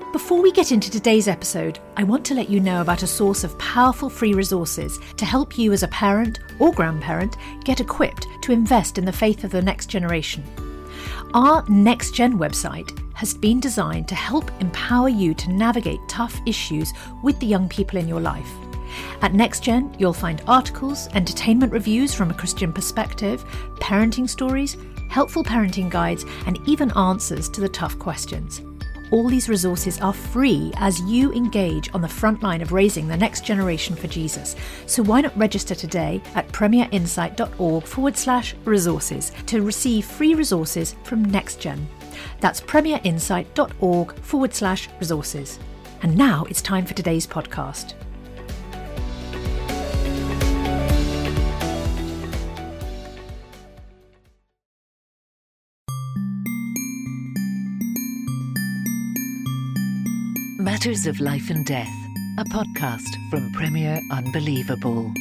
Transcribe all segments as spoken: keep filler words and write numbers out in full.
Before we get into today's episode, I want to let you know about a source of powerful free resources to help you as a parent or grandparent get equipped to invest in the faith of the next generation. Our Next Gen website has been designed to help empower you to navigate tough issues with the young people in your life. At Next Gen, you'll find articles, entertainment reviews from a Christian perspective, parenting stories, helpful parenting guides, and even answers to the tough questions. All these resources are free as you engage on the front line of raising the next generation for Jesus. So why not register today at premierinsight.org forward slash resources to receive free resources from NextGen. That's premierinsight.org forward slash resources. And now it's time for today's podcast. Matters of Life and Death, a podcast from Premier Unbelievable.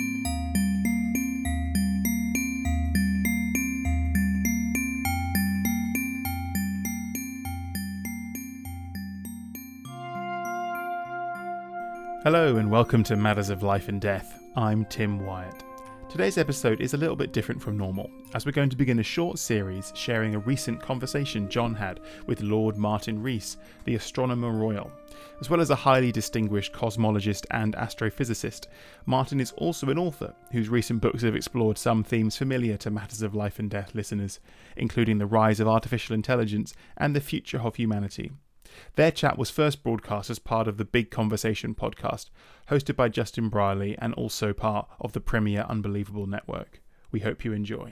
Hello and welcome to Matters of Life and Death. I'm Tim Wyatt. Today's episode is a little bit different from normal, as we're going to begin a short series sharing a recent conversation John had with Lord Martin Rees, the Astronomer Royal. As well as a highly distinguished cosmologist and astrophysicist, Martin is also an author whose recent books have explored some themes familiar to Matters of Life and Death listeners, including the rise of artificial intelligence and the future of humanity. Their chat was first broadcast as part of the Big Conversation podcast, hosted by Justin Brierley and also part of the Premier Unbelievable network. We hope you enjoy.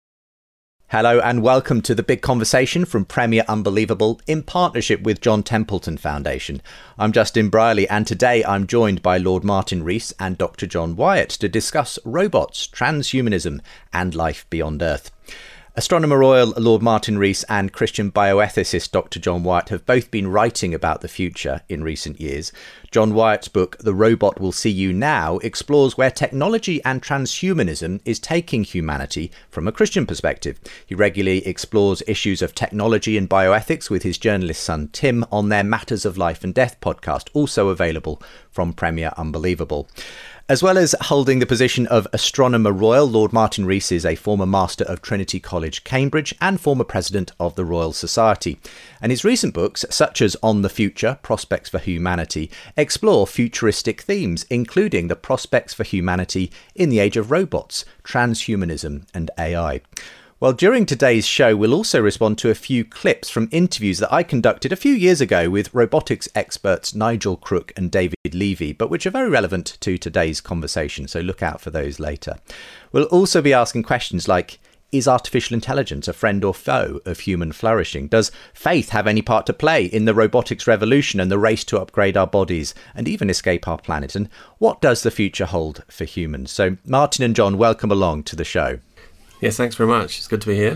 Hello and welcome to the Big Conversation from Premier Unbelievable in partnership with John Templeton Foundation. I'm Justin Brierley and today I'm joined by Lord Martin Rees and Doctor John Wyatt to discuss robots, transhumanism and life beyond Earth. Astronomer Royal Lord Martin Rees and Christian bioethicist Doctor John Wyatt have both been writing about the future in recent years. John Wyatt's book, The Robot Will See You Now, explores where technology and transhumanism is taking humanity from a Christian perspective. He regularly explores issues of technology and bioethics with his journalist son Tim on their Matters of Life and Death podcast, also available from Premier Unbelievable. As well as holding the position of Astronomer Royal, Lord Martin Rees is a former Master of Trinity College, Cambridge, and former President of the Royal Society. And his recent books, such as On the Future, Prospects for Humanity, explore futuristic themes, including the prospects for humanity in the age of robots, transhumanism, and A I. Well, during today's show, we'll also respond to a few clips from interviews that I conducted a few years ago with robotics experts Nigel Crook and David Levy, but which are very relevant to today's conversation, so look out for those later. We'll also be asking questions like, is artificial intelligence a friend or foe of human flourishing? Does faith have any part to play in the robotics revolution and the race to upgrade our bodies and even escape our planet? And what does the future hold for humans? So Martin and John, welcome along to the show. Yes, thanks very much. It's good to be here.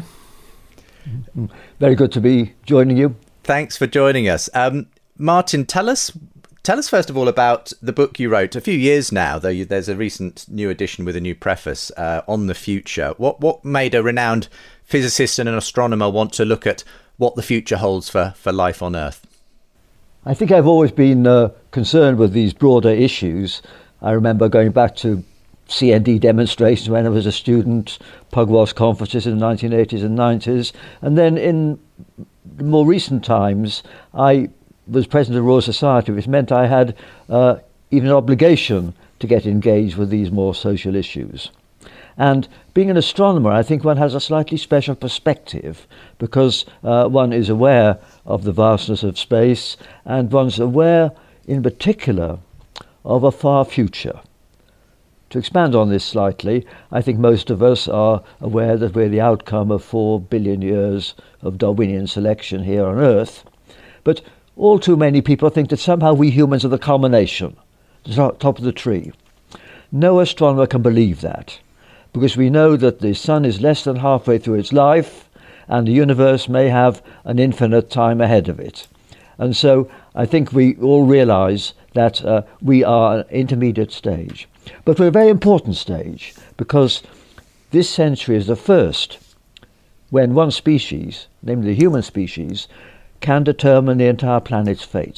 Very good to be joining you. Thanks for joining us. Um, Martin, tell us tell us first of all about the book you wrote a few years now, though you, there's a recent new edition with a new preface uh, on the future. What what made a renowned physicist and an astronomer want to look at what the future holds for, for life on Earth? I think I've always been uh, concerned with these broader issues. I remember going back to C N D demonstrations when I was a student, Pugwash conferences in the nineteen eighties and nineties, and then in more recent times I was president of the Royal Society, which meant I had uh, even an obligation to get engaged with these more social issues. And being an astronomer, I think one has a slightly special perspective because uh, one is aware of the vastness of space and one's aware in particular of a far future. To expand on this slightly, I think most of us are aware that we're the outcome of four billion years of Darwinian selection here on Earth. But all too many people think that somehow we humans are the culmination, the top of the tree. No astronomer can believe that, because we know that the sun is less than halfway through its life, and the universe may have an infinite time ahead of it. And so I think we all realise that uh, we are an intermediate stage. But we're a very important stage, because this century is the first when one species, namely the human species, can determine the entire planet's fate.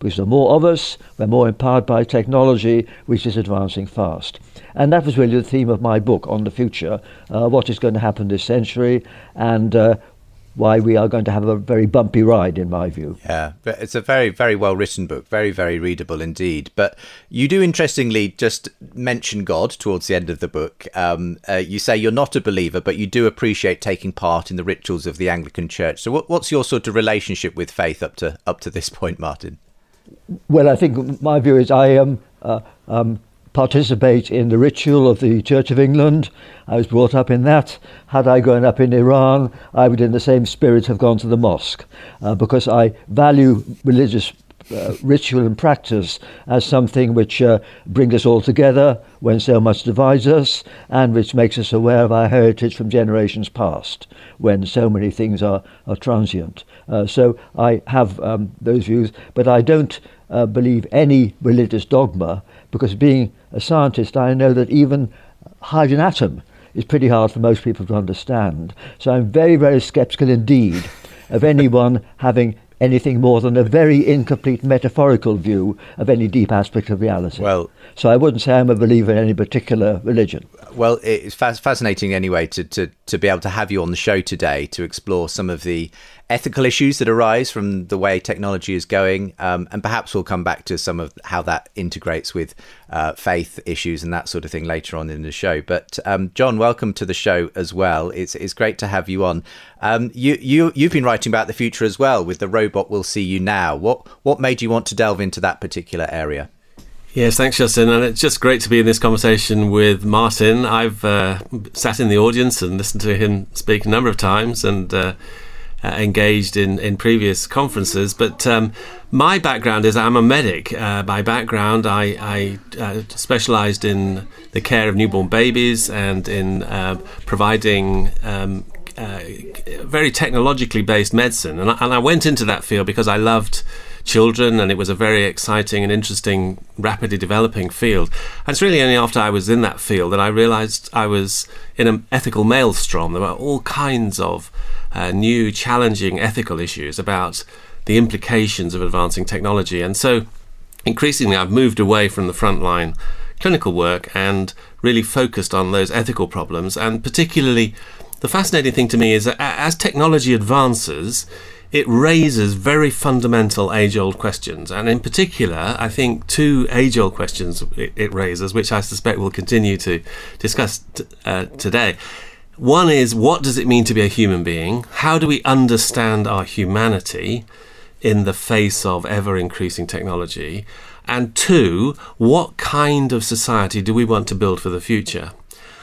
because there are more of us, we're more empowered by technology, which is advancing fast. And that was really the theme of my book on the future, uh, what is going to happen this century, and uh, why we are going to have a very bumpy ride, in my view. Yeah, but it's a very, very well written book, very, very readable indeed. But you do interestingly just mention God towards the end of the book. Um, uh, you say you're not a believer, but you do appreciate taking part in the rituals of the Anglican Church. So what, what's your sort of relationship with faith up to up to this point, Martin? Well, I think my view is I um, uh, um, participate in the ritual of the Church of England. I was brought up in that. Had I grown up in Iran, I would in the same spirit have gone to the mosque, uh, because I value religious uh, ritual and practice as something which uh, brings us all together when so much divides us, and which makes us aware of our heritage from generations past, when so many things are, are transient. Uh, so I have um, those views, but I don't uh, believe any religious dogma, because being a scientist, I know that even hydrogen atom is pretty hard for most people to understand. So I'm very, very sceptical indeed of anyone having anything more than a very incomplete metaphorical view of any deep aspect of reality. Well, so I wouldn't say I'm a believer in any particular religion. Well, it's fascinating anyway to, to, to be able to have you on the show today to explore some of the ethical issues that arise from the way technology is going, um, and perhaps we'll come back to some of how that integrates with uh, faith issues and that sort of thing later on in the show. But um, John, welcome to the show as well. It's it's great to have you on. Um, you you you've been writing about the future as well with The Robot Will See You Now. What what made you want to delve into that particular area? Yes, thanks, Justin. And it's just great to be in this conversation with Martin. I've uh, sat in the audience and listened to him speak a number of times, and uh, uh, engaged in, in previous conferences. But um, my background is I'm a medic. Uh, by background, I, I uh, specialised in the care of newborn babies and in uh, providing um, uh, very technologically based medicine. And I, and I went into that field because I loved children, and it was a very exciting and interesting, rapidly developing field. And it's really only after I was in that field that I realised I was in an ethical maelstrom. There were all kinds of uh, new, challenging ethical issues about the implications of advancing technology. And so increasingly I've moved away from the frontline clinical work and really focused on those ethical problems. And particularly the fascinating thing to me is that as technology advances, it raises very fundamental age-old questions. And in particular, I think two age-old questions it, it raises, which I suspect we'll continue to discuss t- uh, today. One is, what does it mean to be a human being? How do we understand our humanity in the face of ever-increasing technology? And two, what kind of society do we want to build for the future?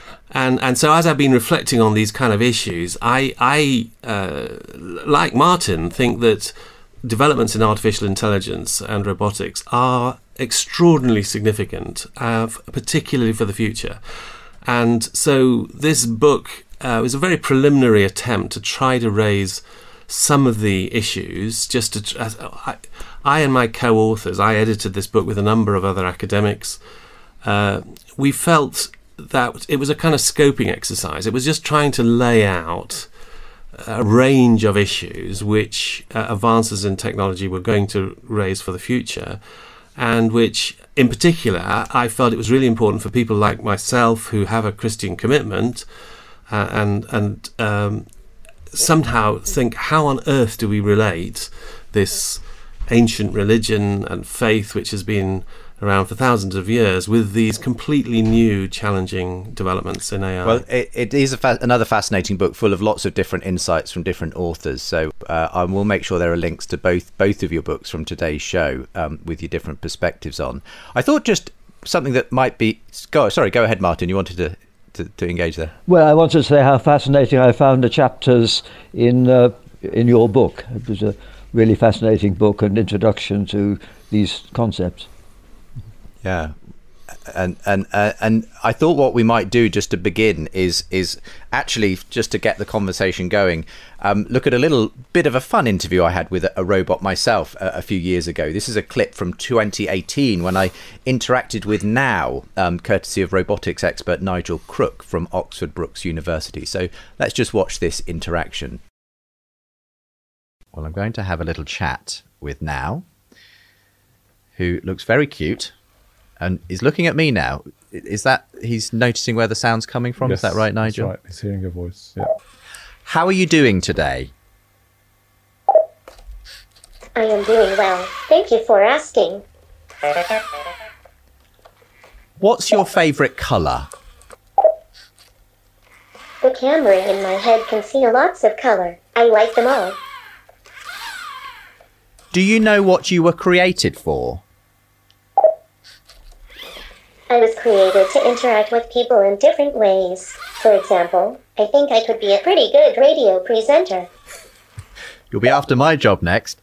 And and so as I've been reflecting on these kind of issues, I, I uh, like Martin, think that developments in artificial intelligence and robotics are extraordinarily significant, uh, particularly for the future. And so this book uh, was a very preliminary attempt to try to raise some of the issues. Just to, as I, I and my co-authors, I edited this book with a number of other academics. Uh, we felt that it was a kind of scoping exercise. It was just trying to lay out a range of issues which uh, advances in technology were going to raise for the future, and which in particular I felt it was really important for people like myself who have a Christian commitment uh, and and um, somehow think, how on earth do we relate this ancient religion and faith which has been around for thousands of years with these completely new, challenging developments in A I. Well, it, it is a fa- another fascinating book full of lots of different insights from different authors. So uh, I will make sure there are links to both both of your books from today's show um, with your different perspectives on. I thought just something that might be... Go, sorry, go ahead, Martin. You wanted to, to, to engage there. Well, I wanted to say how fascinating I found the chapters in uh, in your book. It was a really fascinating book, an introduction to these concepts. Yeah, and and uh, and I thought what we might do just to begin is is actually just to get the conversation going. Um, look at a little bit of a fun interview I had with a, a robot myself a, a few years ago. This is a clip from twenty eighteen when I interacted with Now, um, courtesy of robotics expert Nigel Crook from Oxford Brookes University. So let's just watch this interaction. Well, I'm going to have a little chat with Now. who looks very cute and is looking at me now. Is that he's noticing where the sound's coming from? Yes, is that right, Nigel? That's right. He's hearing your voice. Yeah. How are you doing today? I am doing well. Thank you for asking. What's your favourite colour? The camera in my head can see lots of color. I like them all. Do you know what you were created for? I was created to interact with people in different ways. For example, I think I could be a pretty good radio presenter. You'll be after my job next.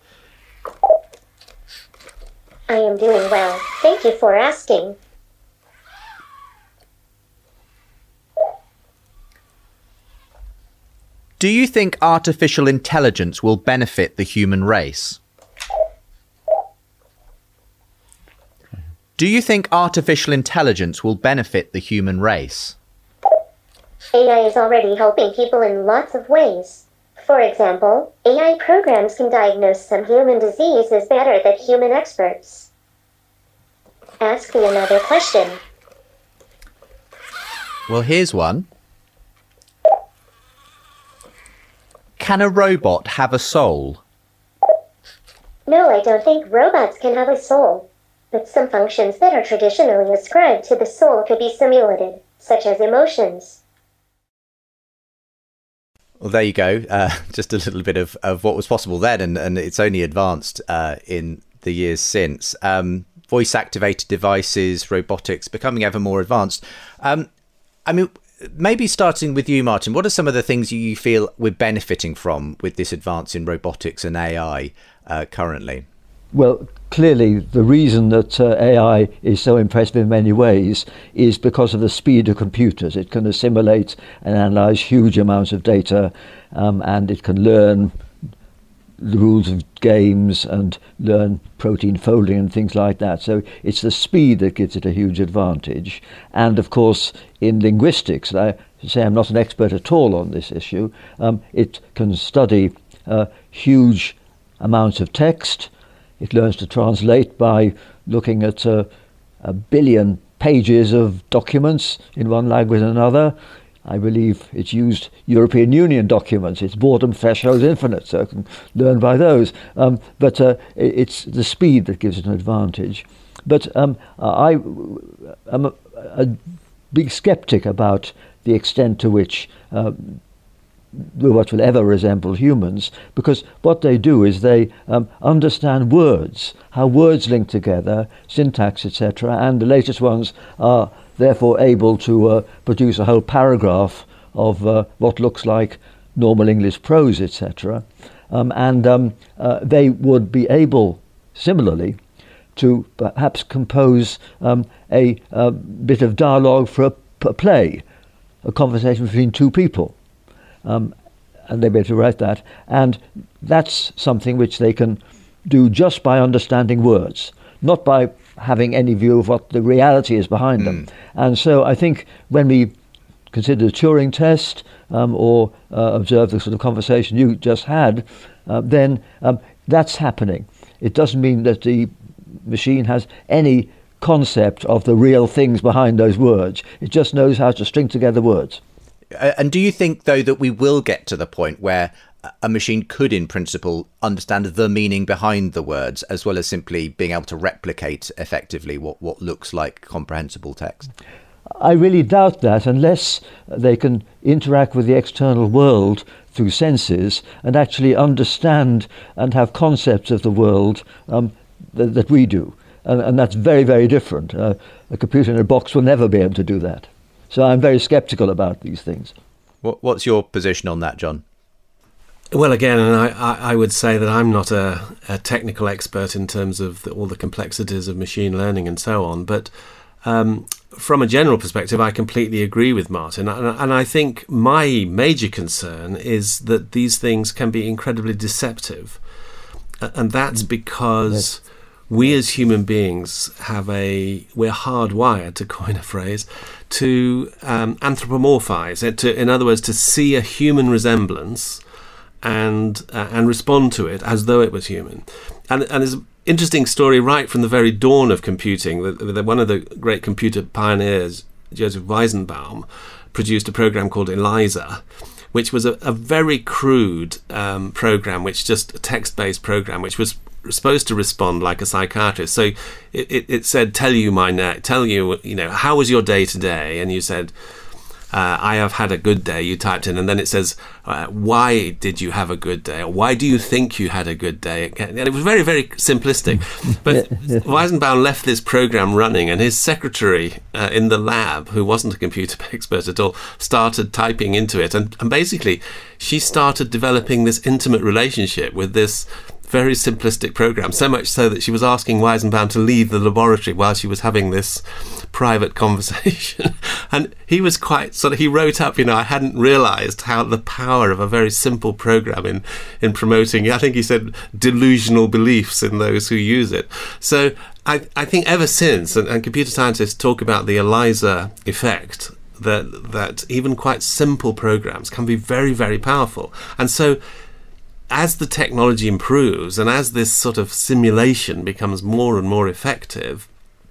I am doing well. Thank you for asking. Do you think artificial intelligence will benefit the human race? Do you think artificial intelligence will benefit the human race? A I is already helping people in lots of ways. For example, A I programs can diagnose some human diseases better than human experts. Ask me another question. Well, here's one. Can a robot have a soul? No, I don't think robots can have a soul. But some functions that are traditionally ascribed to the soul could be simulated, such as emotions. Well, there you go. Uh, just a little bit of, of what was possible then, and, and it's only advanced uh, in the years since. Um, voice-activated devices, robotics, becoming ever more advanced. Um, I mean, maybe starting with you, Martin, what are some of the things you feel we're benefiting from with this advance in robotics and A I uh, currently? Well, clearly the reason that uh, A I is so impressive in many ways is because of the speed of computers. It can assimilate and analyze huge amounts of data, um, and it can learn the rules of games and learn protein folding and things like that. So it's the speed that gives it a huge advantage. And of course, in linguistics, and I say I'm not an expert at all on this issue, um, it can study uh, huge amounts of text. It learns to translate by looking at uh, a billion pages of documents in one language and another. I believe it's used European Union documents. It's boredom threshold infinite, so it can learn by those. Um, but uh, it's the speed that gives it an advantage. But um, I am a, a big skeptic about the extent to which uh, robots will ever resemble humans, because what they do is they um, understand words, how words link together, syntax, et cetera, and the latest ones are therefore able to uh, produce a whole paragraph of uh, what looks like normal English prose, et cetera. Um, and um, uh, they would be able, similarly, to perhaps compose um, a, a bit of dialogue for a, a play, a conversation between two people. Um, and they'll be able to write that. And that's something which they can do just by understanding words, not by having any view of what the reality is behind mm. them. And so I think when we consider the Turing test um, or uh, observe the sort of conversation you just had, uh, then um, that's happening. It doesn't mean that the machine has any concept of the real things behind those words. It just knows how to string together words. Uh, and do you think, though, that we will get to the point where a machine could, in principle, understand the meaning behind the words, as well as simply being able to replicate effectively what, what looks like comprehensible text? I really doubt that, unless they can interact with the external world through senses and actually understand and have concepts of the world um, th- that we do. And, and that's very, very different. Uh, a computer in a box will never be able to do that. So I'm very sceptical about these things. What, what's your position on that, John? Well, again, and I, I, I would say that I'm not a, a technical expert in terms of the, all the complexities of machine learning and so on. But um, from a general perspective, I completely agree with Martin. And, and I think my major concern is that these things can be incredibly deceptive. And that's because... Yes. We as human beings have a, we're hardwired, to coin a phrase, to um, anthropomorphize, to, in other words, to see a human resemblance and uh, and respond to it as though it was human. And, and there's interesting story right from the very dawn of computing. The, the, one of the great computer pioneers, Joseph Weizenbaum, produced a program called ELIZA, which was a, a very crude um, program, which just a text-based program, which was supposed to respond like a psychiatrist. So it, it, it said, tell you my name, tell you, you know, how was your day today? And you said, uh, I have had a good day, you typed in, and then it says, uh, why did you have a good day? Or why do you think you had a good day? And it was very, very simplistic. But Weizenbaum left this program running, and his secretary uh, in the lab, who wasn't a computer expert at all, started typing into it. And, and basically, she started developing this intimate relationship with this very simplistic program, so much so that she was asking Weizenbaum to leave the laboratory while she was having this private conversation. And he was quite sort of, he wrote up, you know, I hadn't realized how the power of a very simple program in, in promoting, I think he said, delusional beliefs in those who use it. So I, I think ever since, and, and computer scientists talk about the ELIZA effect, that that even quite simple programs can be very, very powerful. And so as the technology improves and as this sort of simulation becomes more and more effective,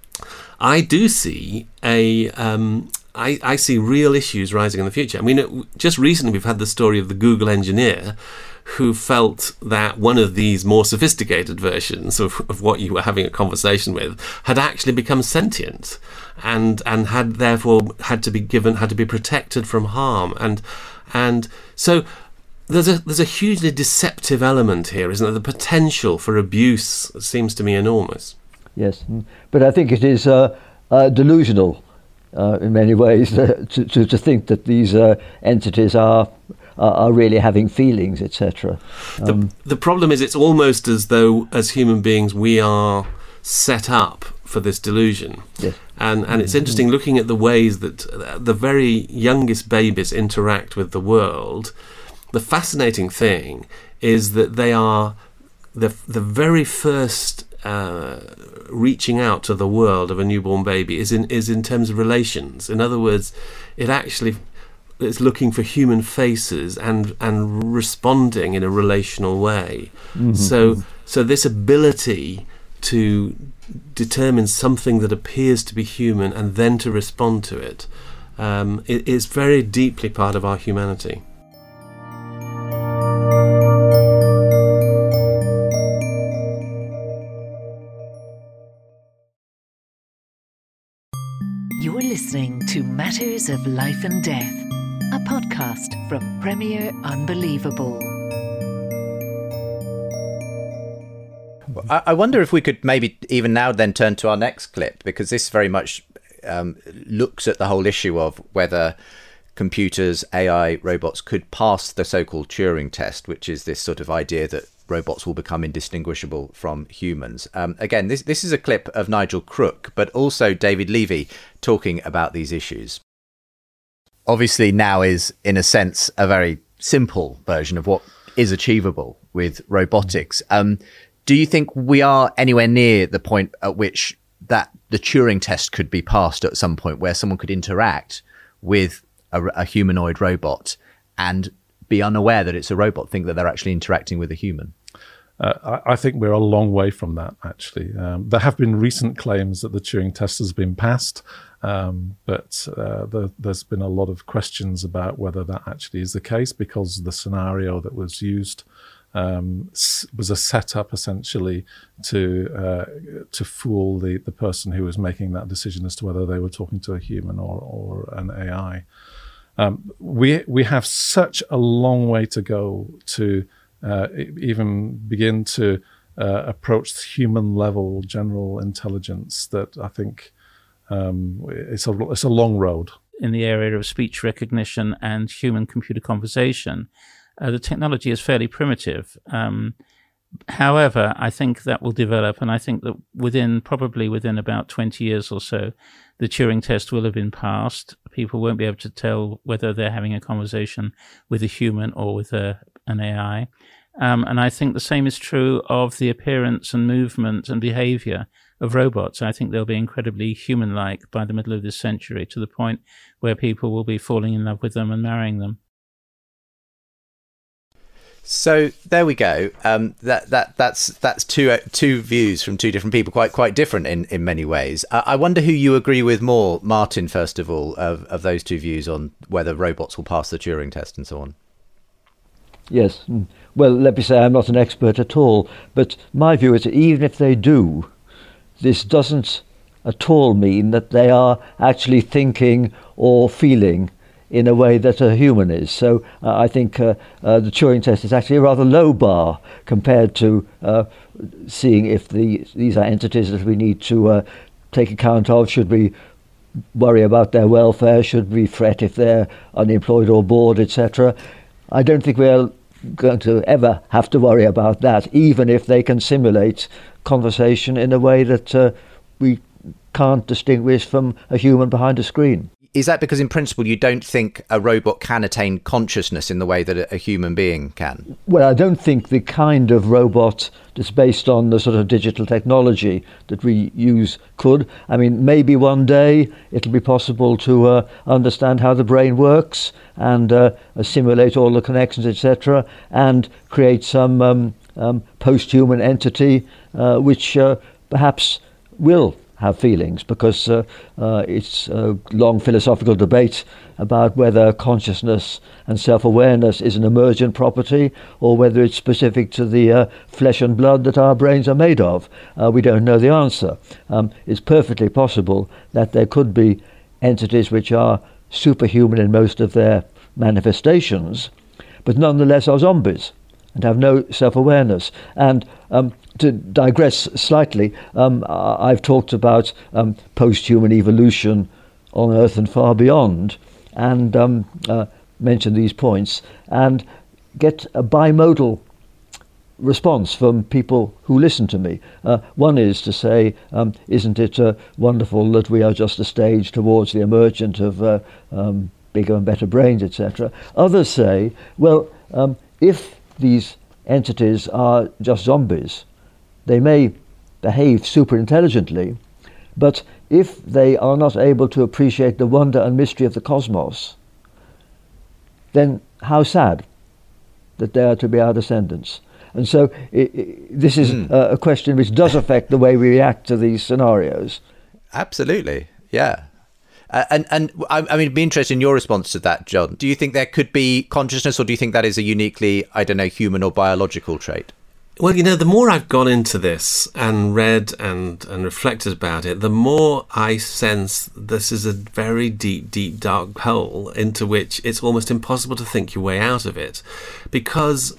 I do see a um, I, I see real issues rising in the future. I mean, just recently we've had the story of the Google engineer who felt that one of these more sophisticated versions of, of what you were having a conversation with had actually become sentient and and had therefore had to be given had to be protected from harm. And and so There's a there's a hugely deceptive element here, isn't there? The potential for abuse seems to me enormous. Yes, but I think it is uh, uh, delusional uh, in many ways uh, to, to to think that these uh, entities are are really having feelings, et cetera. Um, the, the problem is, it's almost as though, as human beings, we are set up for this delusion. Yes. And and it's interesting looking at the ways that the very youngest babies interact with the world. The fascinating thing is that they are the the very first uh, reaching out to the world of a newborn baby is in is in terms of relations. In other words, it actually is looking for human faces and and responding in a relational way. Mm-hmm. So so this ability to determine something that appears to be human and then to respond to it um, is very deeply part of our humanity. You're listening to Matters of Life and Death, a podcast from Premier Unbelievable. I wonder if we could maybe even now then turn to our next clip, because this very much um, looks at the whole issue of whether computers, A I, robots could pass the so-called Turing test, which is this sort of idea that robots will become indistinguishable from humans. Um, again, this this is a clip of Nigel Crook, but also David Levy talking about these issues. Obviously now is, in a sense, a very simple version of what is achievable with robotics. Um, do you think we are anywhere near the point at which that the Turing test could be passed at some point, where someone could interact with a, a humanoid robot and be unaware that it's a robot, think that they're actually interacting with a human? Uh, I, I think we're a long way from that, actually. Um, there have been recent claims that the Turing test has been passed, um, but uh, the, there's been a lot of questions about whether that actually is the case, because the scenario that was used um, was a setup essentially to uh, to fool the, the person who was making that decision as to whether they were talking to a human or, or an A I. Um, we we have such a long way to go to uh, even begin to uh, approach human level general intelligence that I think um, it's a it's a long road. In the area of speech recognition and human computer conversation, uh, the technology is fairly primitive. Um, however, I think that will develop, and I think that within probably within about twenty years or so, the Turing test will have been passed. People won't be able to tell whether they're having a conversation with a human or with a, an A I. Um, and I think the same is true of the appearance and movement and behavior of robots. I think they'll be incredibly human-like by the middle of this century, to the point where people will be falling in love with them and marrying them. So there we go. Um, that that that's that's two uh, two views from two different people, quite quite different in, in many ways. Uh, I wonder who you agree with more, Martin. First of all, of, of those two views on whether robots will pass the Turing test and so on. Yes. Well, let me say I'm not an expert at all, but my view is that even if they do, this doesn't at all mean that they are actually thinking or feeling in a way that a human is. So uh, I think uh, uh, the Turing test is actually a rather low bar compared to uh, seeing if the, these are entities that we need to uh, take account of. Should we worry about their welfare? Should we fret if they're unemployed or bored, et cetera? I don't think we're going to ever have to worry about that, even if they can simulate conversation in a way that uh, we can't distinguish from a human behind a screen. Is that because in principle you don't think a robot can attain consciousness in the way that a human being can? Well, I don't think the kind of robot that's based on the sort of digital technology that we use could. I mean, maybe one day it'll be possible to uh, understand how the brain works and uh, simulate all the connections, et cetera, and create some um, um, post-human entity uh, which uh, perhaps will have feelings, because uh, uh, it's a long philosophical debate about whether consciousness and self-awareness is an emergent property or whether it's specific to the uh, flesh and blood that our brains are made of. Uh, we don't know the answer. Um, it's perfectly possible that there could be entities which are superhuman in most of their manifestations, but nonetheless are zombies and have no self-awareness. And um, to digress slightly, um, I've talked about um, post-human evolution on Earth and far beyond, and um, uh, mention these points, and get a bimodal response from people who listen to me. Uh, one is to say, um, isn't it uh, wonderful that we are just a stage towards the emergence of uh, um, bigger and better brains, et cetera. Others say, well, um, if these entities are just zombies, they may behave super intelligently, but if they are not able to appreciate the wonder and mystery of the cosmos, then how sad that they are to be our descendants. And so it, it, this is mm. a, a question which does affect the way we react to these scenarios. Absolutely, yeah. Uh, and and I, I mean, it'd be interested in your response to that, John. Do you think there could be consciousness, or do you think that is a uniquely, I don't know, human or biological trait? Well, you know, the more I've gone into this and read and, and reflected about it, the more I sense this is a very deep, deep, dark hole into which it's almost impossible to think your way out of it. Because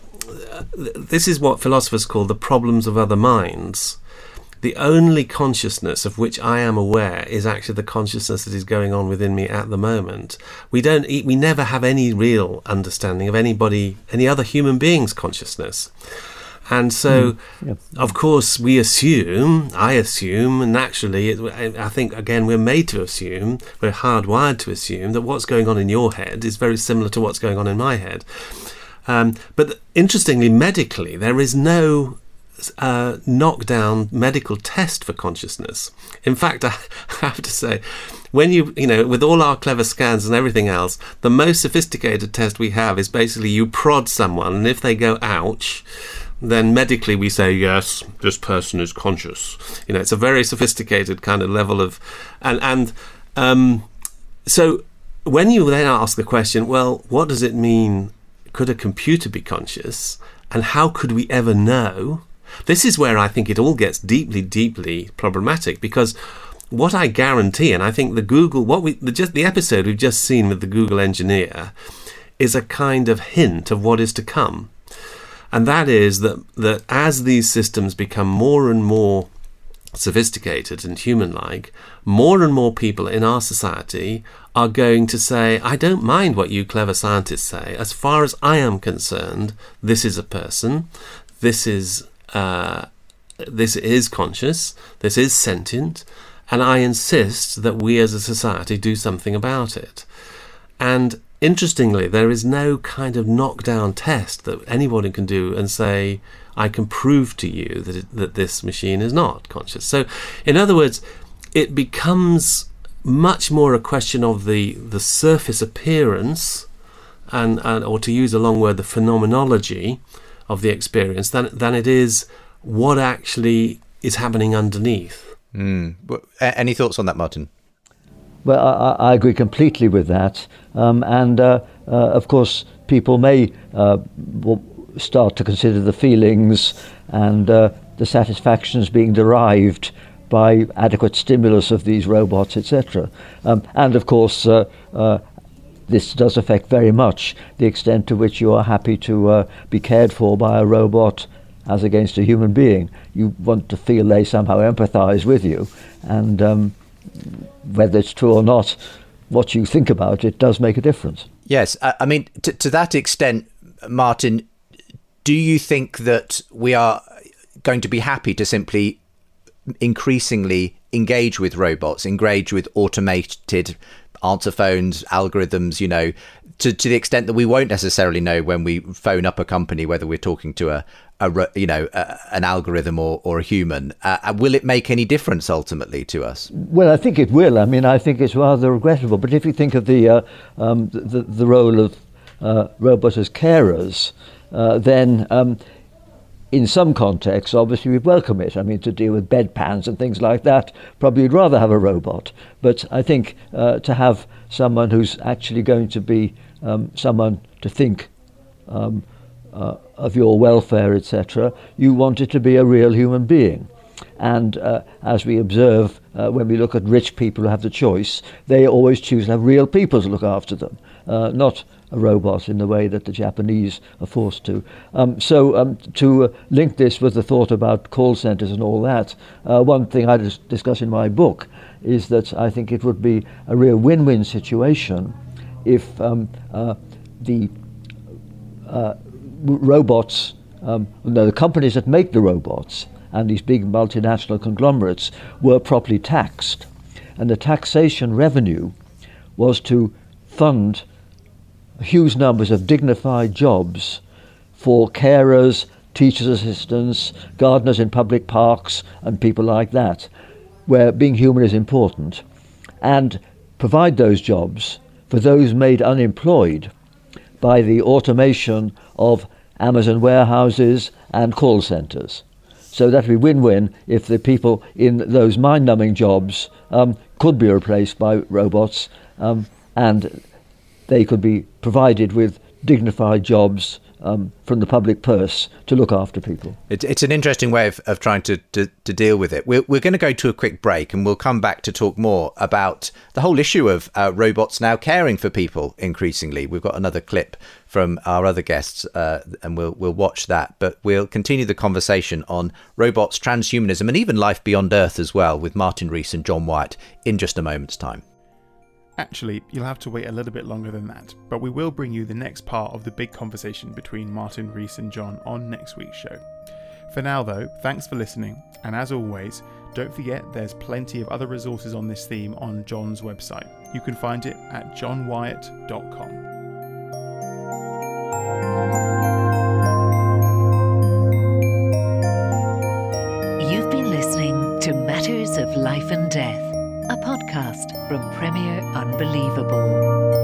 this is what philosophers call the problems of other minds. The only consciousness of which I am aware is actually the consciousness that is going on within me at the moment. We don't, we never have any real understanding of anybody, any other human being's consciousness. And so, mm, yep. of course, we assume, I assume, and naturally, it, I think, again, we're made to assume, we're hardwired to assume that what's going on in your head is very similar to what's going on in my head. Um, but interestingly, medically, there is no uh, knockdown medical test for consciousness. In fact, I have to say, when you, you know, with all our clever scans and everything else, the most sophisticated test we have is basically you prod someone, and if they go, ouch, then medically we say, yes, this person is conscious. You know, it's a very sophisticated kind of level of, and, and um, so when you then ask the question, well, what does it mean? Could a computer be conscious? And how could we ever know? This is where I think it all gets deeply, deeply problematic, because what I guarantee, and I think the Google, what we, the, just the episode we've just seen with the Google engineer is a kind of hint of what is to come. And that is that, that as these systems become more and more sophisticated and human-like, more and more people in our society are going to say, I don't mind what you clever scientists say. As far as I am concerned, this is a person, this is uh, this is conscious, this is sentient, and I insist that we as a society do something about it. And interestingly, there is no kind of knockdown test that anybody can do and say, I can prove to you that it, that this machine is not conscious. So, in other words, it becomes much more a question of the, the surface appearance and, and or to use a long word, the phenomenology of the experience than than it is what actually is happening underneath. Mm. Any thoughts on that, Martin? Well, I, I agree completely with that. Um, and, uh, uh, of course, people may uh, start to consider the feelings and uh, the satisfactions being derived by adequate stimulus of these robots, et cetera. Um, and, of course, uh, uh, this does affect very much the extent to which you are happy to uh, be cared for by a robot as against a human being. You want to feel they somehow empathize with you, and um, whether it's true or not, what you think about it does make a difference. Yes, I, I mean, to, to that extent, Martin, do you think that we are going to be happy to simply increasingly engage with robots, engage with automated answer phones, algorithms, you know, to, to the extent that we won't necessarily know when we phone up a company whether we're talking to a, a you know, a, an algorithm or, or a human? Uh, will it make any difference ultimately to us? Well, I think it will. I mean, I think it's rather regrettable. But if you think of the uh, um, the, the role of uh, robots as carers, uh, then um, in some contexts, obviously, we welcome it. I mean, to deal with bedpans and things like that, probably you'd rather have a robot. But I think uh, to have someone who's actually going to be um, someone to think um, uh, of your welfare, et cetera, you want it to be a real human being. And uh, as we observe, uh, when we look at rich people who have the choice, they always choose to have real people to look after them, uh, not a robot in the way that the Japanese are forced to. Um, so um, to uh, link this with the thought about call centres and all that, uh, one thing I dis- discuss in my book is that I think it would be a real win-win situation if um, uh, the uh, robots, um, no, the companies that make the robots and these big multinational conglomerates were properly taxed. And the taxation revenue was to fund huge numbers of dignified jobs for carers, teachers' assistants, gardeners in public parks, and people like that, where being human is important, and provide those jobs for those made unemployed by the automation of Amazon warehouses and call centres. So that would be win-win if the people in those mind-numbing jobs um, could be replaced by robots, um, and they could be provided with dignified jobs um, from the public purse to look after people. It's, it's an interesting way of, of trying to, to, to deal with it. We're, we're going to go to a quick break, and we'll come back to talk more about the whole issue of uh, robots now caring for people increasingly. We've got another clip from our other guests, uh, and we'll we'll watch that. But we'll continue the conversation on robots, transhumanism, and even life beyond Earth as well, with Martin Rees and John Wyatt in just a moment's time. Actually, you'll have to wait a little bit longer than that, but we will bring you the next part of the big conversation between Martin Rees and John on next week's show. For now though, thanks for listening, and as always, don't forget there's plenty of other resources on this theme on John's website. You can find it at john wyatt dot com. You've been listening to Matters of Life and Death, a podcast from Premier Unbelievable.